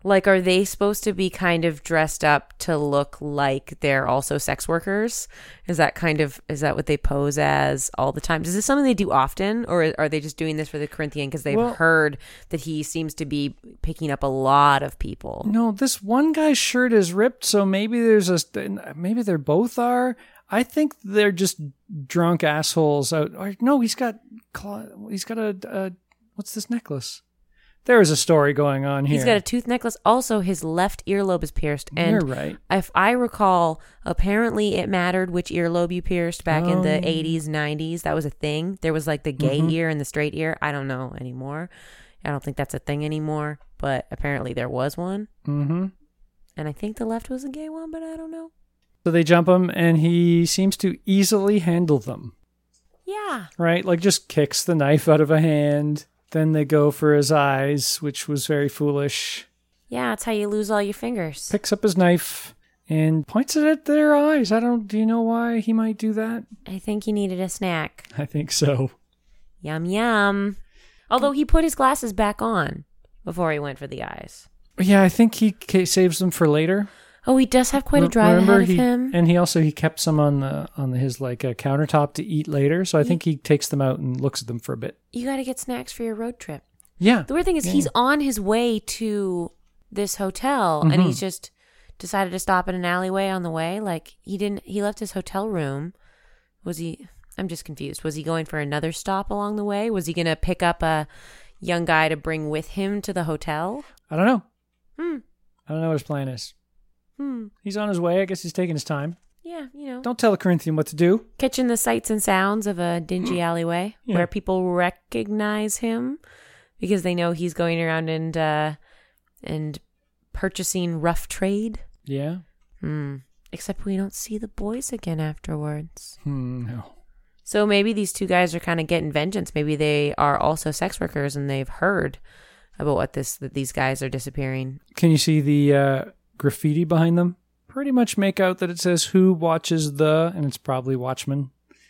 Like, are they supposed to be kind of dressed up to look like they're also sex workers? Is that kind of, is that what they pose as all the time? Is this something they do often, or are they just doing this for the Corinthian because they've Well- heard that he seems to be picking up a lot of people? No, this one guy's shirt is ripped, so maybe there's a maybe they're both are. I think they're just drunk assholes out. Or, no, he's got cla- he's got a, a what's this necklace? There is a story going on here. He's got a tooth necklace. Also, his left earlobe is pierced. And You're right. if I recall, apparently it mattered which earlobe you pierced back in Oh. the eighties, nineties. That was a thing. There was like the gay Mm-hmm. ear and the straight ear. I don't know anymore. I don't think that's a thing anymore. But apparently there was one. Mm-hmm. And I think the left was a gay one, but I don't know. So they jump him, and he seems to easily handle them. Yeah. Right? Like just kicks the knife out of a hand. Then they go for his eyes, which was very foolish. Yeah, that's how you lose all your fingers. Picks up his knife and points it at their eyes. I don't, do you know why he might do that? I think he needed a snack. I think so. Yum, yum. Although he put his glasses back on before he went for the eyes. Yeah, I think he ca- saves them for later. Oh, he does have quite a Re- drive Remember, ahead of he, him. and he also he kept some on the on his like uh, countertop to eat later. So I think he takes them out and looks at them for a bit. You got to get snacks for your road trip. Yeah, The weird thing is Yeah. he's on his way to this hotel and Mhm. he's just decided to stop in an alleyway on the way. Like he didn't, he left his hotel room. Was he, I'm just confused. Was he going for another stop along the way? Was he going to pick up a young guy to bring with him to the hotel? I don't know. Hmm. I don't know what his plan is. Hmm. He's on his way. I guess he's taking his time. Yeah, you know, Don't tell the Corinthian what to do. catching the sights and sounds of a dingy alleyway Yeah. where people recognize him because they know he's going around and uh, and purchasing rough trade. Yeah. Hmm. Except we don't see the boys again afterwards. Hmm. No. So maybe these two guys are kind of getting vengeance. Maybe they are also sex workers and they've heard about what this that these guys are disappearing. Can you see the uh, graffiti behind them? Pretty much make out that it says "Who watches the," and it's probably Watchmen.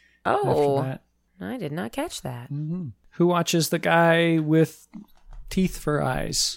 Oh, After that. I did not catch that. Mm-hmm. Who watches the guy with teeth for eyes?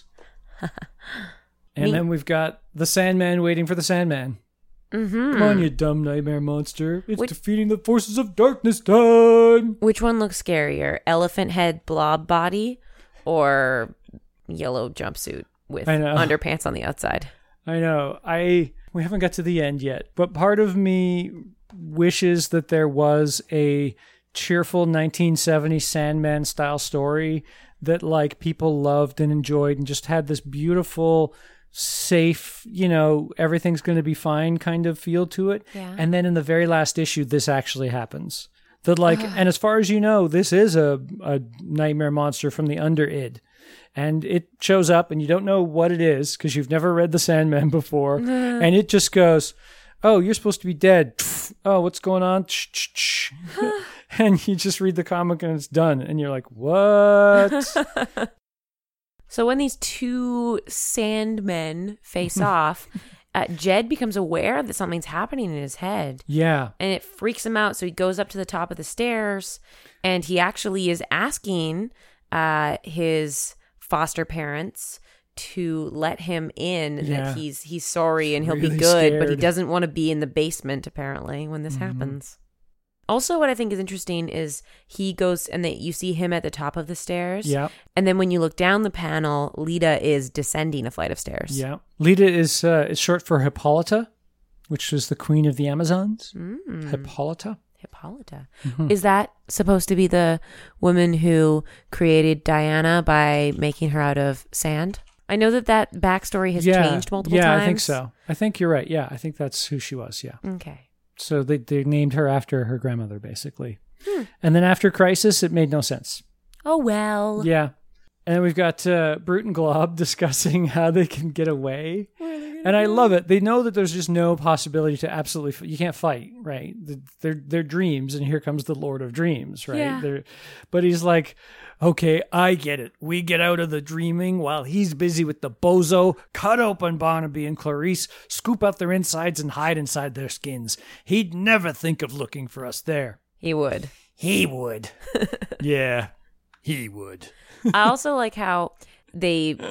And Me. then we've got the Sandman waiting for the Sandman. Mm-hmm. Come on, you dumb nightmare monster. It's Which- defeating the forces of darkness time. Which one looks scarier? Elephant head blob body or yellow jumpsuit with I know. underpants on the outside? I know. I we haven't got to the end yet, but part of me wishes that there was a cheerful nineteen seventies Sandman style story that like people loved and enjoyed and just had this beautiful, safe, you know, everything's going to be fine kind of feel to it. Yeah. And then in the very last issue, this actually happens. That like, and as far as you know, this is a, a nightmare monster from the under id. And it shows up and you don't know what it is because you've never read the Sandman before. And it just goes, oh, you're supposed to be dead. Oh, what's going on? And you just read the comic and it's done. And you're like, what? So when these two Sandmen face off, uh, Jed becomes aware that something's happening in his head. Yeah. And it freaks him out. So he goes up to the top of the stairs and he actually is asking uh, his foster parents to let him in, Yeah. that he's he's sorry and he'll be Really good, but he scared. doesn't want to be in the basement apparently when this Mhm. happens. Also, what I think is interesting is he goes and that you see him at the top of the stairs. Yeah. And then when you look down the panel, Lita is descending a flight of stairs. Yeah. Lita is uh, is short for Hippolyta, which was the queen of the Amazons. Mm. Hippolyta. Hippolyta. Mhm. Is that supposed to be the woman who created Diana by making her out of sand? I know that that backstory has yeah. changed multiple yeah, times. I think so. I think you're right. Yeah, I think that's who she was. Yeah. Okay. So they, they named her after her grandmother, basically. Hmm. And then after Crisis, it made no sense. Oh, well. Yeah. And then we've got uh, Brute and Glob discussing how they can get away. And I love it. They know that there's just no possibility to absolutely, f- you can't fight, right? The- They're, they're dreams, and here comes the Lord of Dreams, right? Yeah. They're, but he's like, okay, I get it. We get out of the dreaming while he's busy with the bozo, cut open Barnaby and Clarice, scoop out their insides and hide inside their skins. He'd never think of looking for us there. He would. He would. Yeah. He would. I also like how they,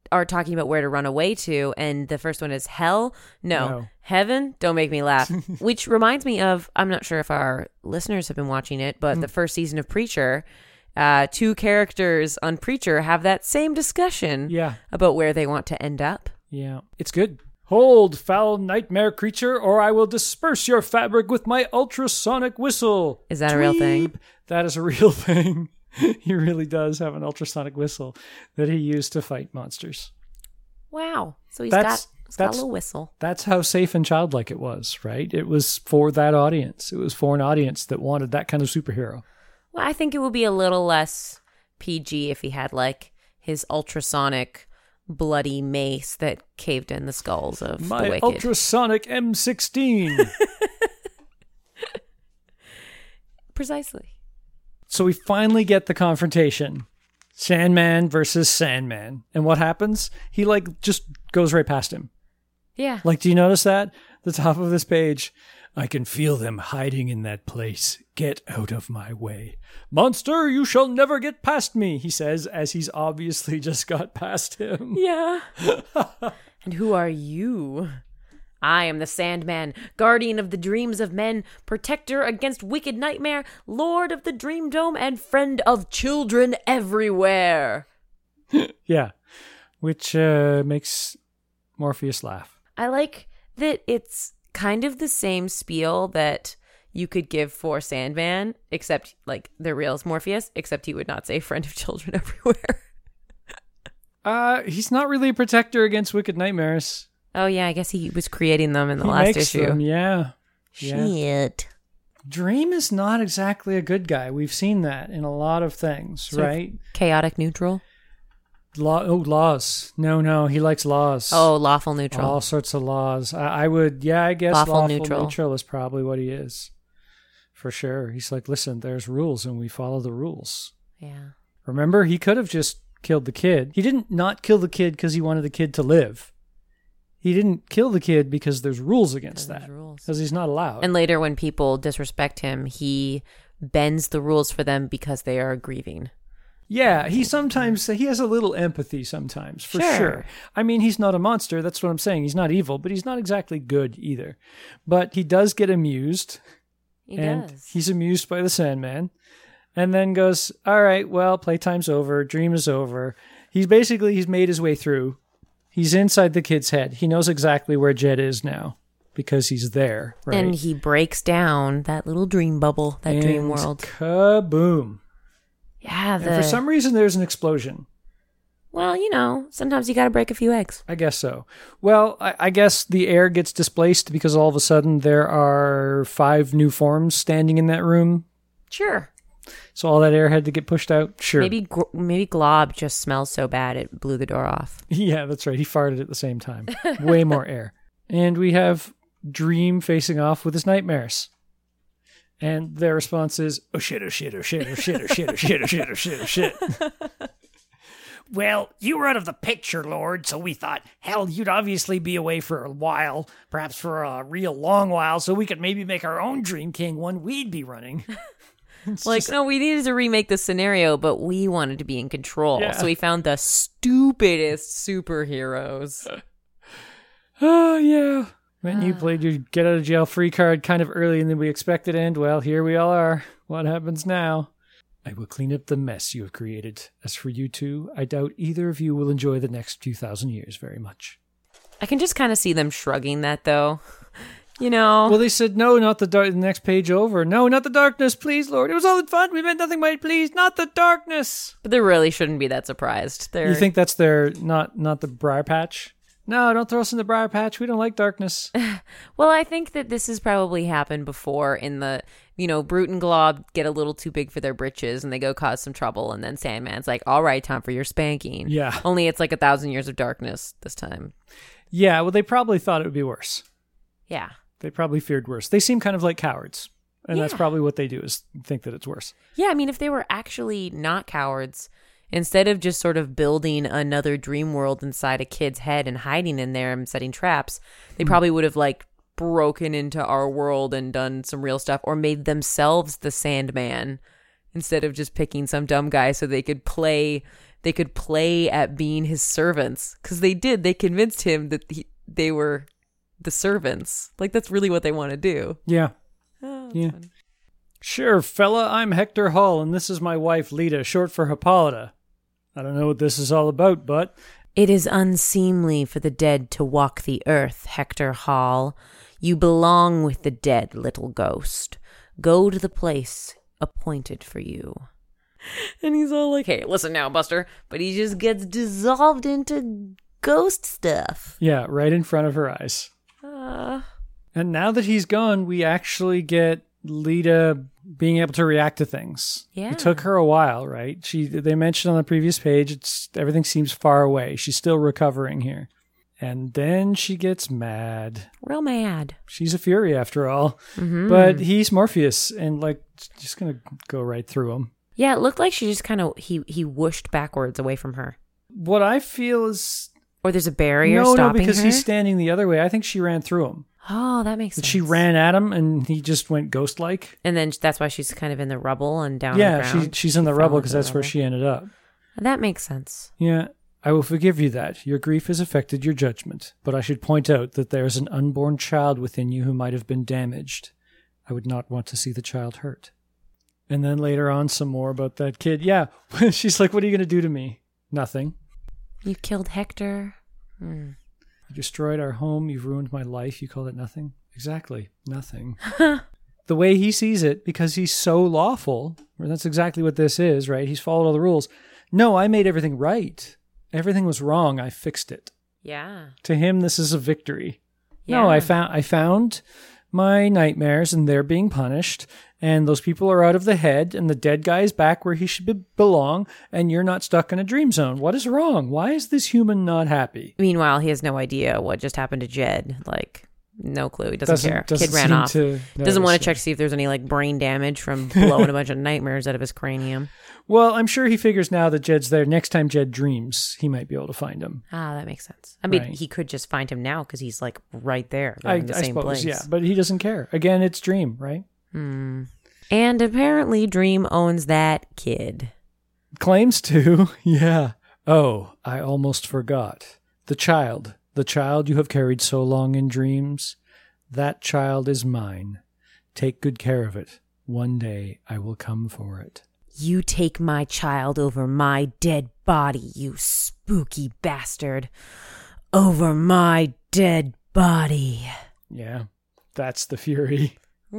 are talking about where to run away to, and the first one is hell. No. No. Heaven. Don't make me laugh. Which reminds me of, I'm not sure if our listeners have been watching it, but mm. the first season of Preacher, uh, two characters on Preacher have that same discussion yeah. about where they want to end up. Yeah. It's good. Hold, foul nightmare creature, or I will disperse your fabric with my ultrasonic whistle. Is that Tweep. a real thing? That is a real thing. He really does have an ultrasonic whistle that he used to fight monsters. Wow. So he's that's, got, he's that's, got a little whistle. That's how safe and childlike it was, right? It was for that audience. It was for an audience that wanted that kind of superhero. Well, I think it would be a little less P G if he had, like, his ultrasonic bloody mace that caved in the skulls of My the wicked. ultrasonic M sixteen. Precisely. So we finally get the confrontation. Sandman versus Sandman. And what happens? He, like, just goes right past him. Yeah. Like, do you notice that? The top of this page. I can feel them hiding in that place. Get out of my way. Monster, you shall never get past me, he says, as he's obviously just got past him. Yeah. And who are you? I am the Sandman, guardian of the dreams of men, protector against wicked nightmare, lord of the dream dome, and friend of children everywhere. Yeah, which uh, makes Morpheus laugh. I like that it's kind of the same spiel that you could give for Sandman, except, like, the real is Morpheus, except he would not say friend of children everywhere. uh, he's not really a protector against wicked nightmares. Oh, yeah, I guess he was creating them in the he last makes issue. Them, yeah. Shit. Yeah. Dream is not exactly a good guy. We've seen that in a lot of things, Sort right? Of chaotic neutral? Law, oh, laws. No, no, he likes laws. Oh, lawful neutral. All sorts of laws. I, I would, yeah, I guess lawful, lawful neutral. neutral is probably what he is. For sure. He's like, listen, there's rules and we follow the rules. Yeah. Remember, he could have just killed the kid. He didn't not kill the kid because he wanted the kid to live. He didn't kill the kid because there's rules against that. Because he's not allowed. And later when people disrespect him, he bends the rules for them because they are grieving. Yeah, he sometimes, he has a little empathy sometimes, for sure. Sure. I mean, he's not a monster, that's what I'm saying. He's not evil, but he's not exactly good either. But he does get amused. He and does. He's amused by the Sandman. And then goes, all right, well, playtime's over, dream is over. He's basically, he's made his way through. He's inside the kid's head. He knows exactly where Jed is now because he's there, right? And he breaks down that little dream bubble, that and dream world. Kaboom. Yeah. The... And for some reason, there's an explosion. Well, you know, sometimes you got to break a few eggs. I guess so. Well, I, I guess the air gets displaced because all of a sudden there are five new forms standing in that room. Sure. So all that air had to get pushed out? Sure. Maybe maybe Glob just smells so bad it blew the door off. Yeah, that's right. He farted at the same time. Way more air. And we have Dream facing off with his nightmares. And their response is, oh shit, oh shit, oh shit, oh shit, oh shit, oh shit, oh shit, oh shit, oh shit. Well, you were out of the picture, Lord, so we thought, hell, you'd obviously be away for a while, perhaps for a real long while, so we could maybe make our own Dream King one we'd be running. Like, just... no, we needed to remake the scenario, but we wanted to be in control. Yeah. So we found the stupidest superheroes. Oh, yeah. When you played your get out of jail free card kind of early and then we expected end, well, here we all are. What happens now? I will clean up the mess you have created. As for you two, I doubt either of you will enjoy the next few thousand years very much. I can just kind of see them shrugging that, though. You know? Well, they said, no, not the dark. The next page over. No, not the darkness, please, Lord. It was all in fun. We meant nothing by it, please. Not the darkness. But they really shouldn't be that surprised. They're... You think that's their, not not the briar patch? No, don't throw us in the briar patch. We don't like darkness. Well, I think that this has probably happened before in the, you know, Brute and Glob get a little too big for their britches and they go cause some trouble. And then Sandman's like, all right, time for your spanking. Yeah. Only it's like a thousand years of darkness this time. Yeah, well, they probably thought it would be worse. Yeah. They probably feared worse. They seem kind of like cowards. And Yeah. that's probably what they do is think that it's worse. Yeah, I mean, if they were actually not cowards, instead of just sort of building another dream world inside a kid's head and hiding in there and setting traps, they Mm. probably would have, like, broken into our world and done some real stuff or made themselves the Sandman instead of just picking some dumb guy so they could play they could play at being his servants. Because they did. They convinced him that he, they were the servants. Like, that's really what they want to do. Yeah. Oh, that's Yeah. funny. Sure, fella, I'm Hector Hall, and this is my wife, Lita, short for Hippolyta. I don't know what this is all about, but... It is unseemly for the dead to walk the earth, Hector Hall. You belong with the dead, little ghost. Go to the place appointed for you. And he's all like, hey, listen now, Buster. But he just gets dissolved into ghost stuff. Yeah, right in front of her eyes. Uh, And now that he's gone, we actually get Lita being able to react to things. Yeah. It took her a while, right? She they mentioned on the previous page, it's everything seems far away. She's still recovering here. And then she gets mad. real mad. She's a fury after all. Mm-hmm. But he's Morpheus and like just gonna go right through him. Yeah, it looked like she just kind of, he, he whooshed backwards away from her. What I feel is Or there's a barrier no, no, stopping because her. he's standing the other way. I think she ran through him. Oh, that makes That sense. she ran at him and he just went ghost-like. And then that's why she's kind of in the rubble and down Yeah, on the she, ground. she's in the She rubble fell because into the that's where rubble. she ended up. That makes sense. Yeah, I will forgive you that. Your grief has affected your judgment, but I should point out that there is an unborn child within you who might have been damaged. I would not want to see the child hurt. And then later on, some more about that kid. Yeah, she's like, what are you going to do to me? Nothing. You killed Hector. Hmm. You destroyed our home. You've ruined my life. You call it nothing? Exactly, nothing. The way he sees it, because he's so lawful, or that's exactly what this is, right? He's followed all the rules. No, I made everything right. Everything was wrong. I fixed it. Yeah. To him, this is a victory. Yeah. No, I found I found my nightmares, and they're being punished, and those people are out of the head, and the dead guy is back where he should be, belong, and you're not stuck in a dream zone. What is wrong? Why is this human not happy? Meanwhile, he has no idea what just happened to Jed. Like, no clue. He doesn't, Doesn't- care. doesn't Kid ran seem off. to Doesn't want notice to check to see if there's any like brain damage from blowing a bunch of nightmares out of his cranium. Well, I'm sure he figures now that Jed's there. Next time Jed dreams, he might be able to find him. Ah, that makes sense. I mean, Right. he could just find him now because he's like right there. They're I, in the I same suppose, place. yeah, but he doesn't care. Again, it's Dream, right? Hmm. And apparently, Dream owns that kid. Claims to, yeah. Oh, I almost forgot. The child, the child you have carried so long in dreams, that child is mine. Take good care of it. One day I will come for it. You take my child over my dead body, you spooky bastard. Over my dead body. Yeah, that's the fury.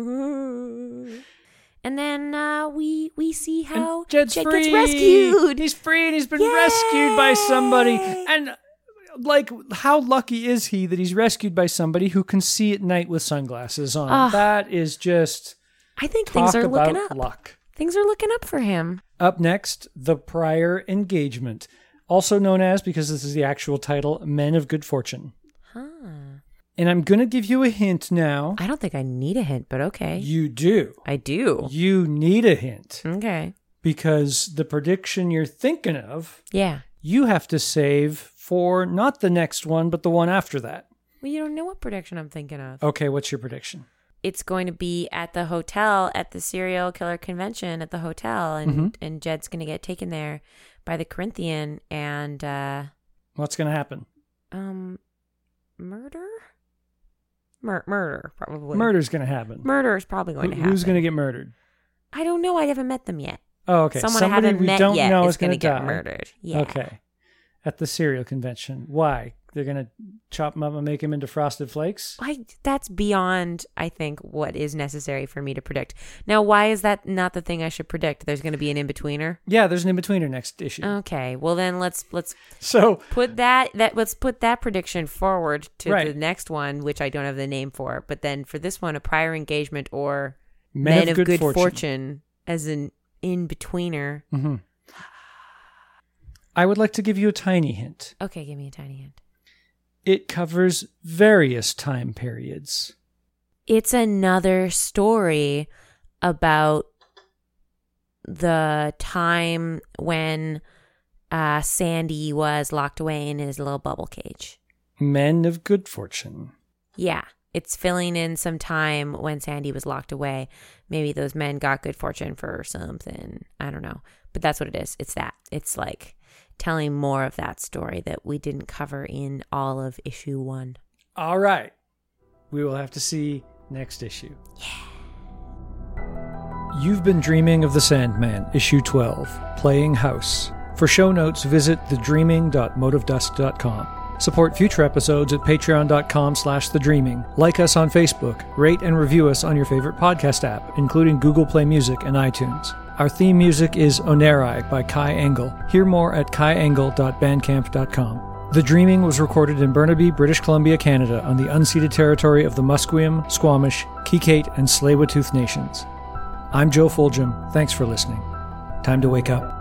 And then uh, we we see how And Jed's Jed free. gets rescued. He's free and he's been Yay! rescued by somebody. And like, how lucky is he that he's rescued by somebody who can see at night with sunglasses on? Ah. That is just I think talk things are about looking up. luck. Things are looking up for him. Up next, the prior engagement, also known as, because this is the actual title, Men of Good Fortune. Huh. And I'm going to give you a hint now. I don't think I need a hint, but okay. You do. I do. You need a hint Okay. because the prediction you're thinking of, Yeah. you have to save for not the next one, but the one after that. Well, you don't know what prediction I'm thinking of. Okay, what's your prediction? It's going to be at the hotel at the serial killer convention at the hotel, and Mhm. and Jed's going to get taken there by the Corinthian and uh, What's going to happen? um, murder, Mur- murder probably. Murder's going to happen. Murder is probably going Who- to happen. Who's going to get murdered? I don't know. I haven't met them yet. Oh, okay. Someone Somebody I haven't we met don't yet know is is going to get die. murdered. Yeah. Okay. At the cereal convention. Why? They're going to chop him up and make him into Frosted Flakes? I that's beyond, I think, what is necessary for me to predict. Now, why is that not the thing I should predict? There's going to be an in-betweener? Yeah, there's an in-betweener next issue. Okay. Well, then let's let's So, put that that let's put that prediction forward to Right. the next one, which I don't have the name for. But then for this one, a prior engagement or Men, Men, of, of, Good, Fortune. Fortune. as an in-betweener. hmm I would like to give you a tiny hint. Okay, give me a tiny hint. It covers various time periods. It's another story about the time when uh, Sandy was locked away in his little bubble cage. Men of Good Fortune. Yeah, it's filling in some time when Sandy was locked away. Maybe those men got good fortune for something. I don't know. But that's what it is. It's that. It's like telling more of that story that we didn't cover in all of issue one. All right. We will have to see next issue. Yeah. You've been dreaming of the Sandman, issue twelve, Playing House. For show notes, visit the dreaming dot motive dust dot com. Support future episodes at patreon.com slash thedreaming. Like us on Facebook. Rate and review us on your favorite podcast app, including Google Play Music and iTunes. Our theme music is Onerai by Kai Engel. Hear more at kai engel dot bandcamp dot com. The Dreaming was recorded in Burnaby, British Columbia, Canada, on the unceded territory of the Musqueam, Squamish, Kikate, and Tsleil-Waututh nations. I'm Joe Fulgham. Thanks for listening. Time to wake up.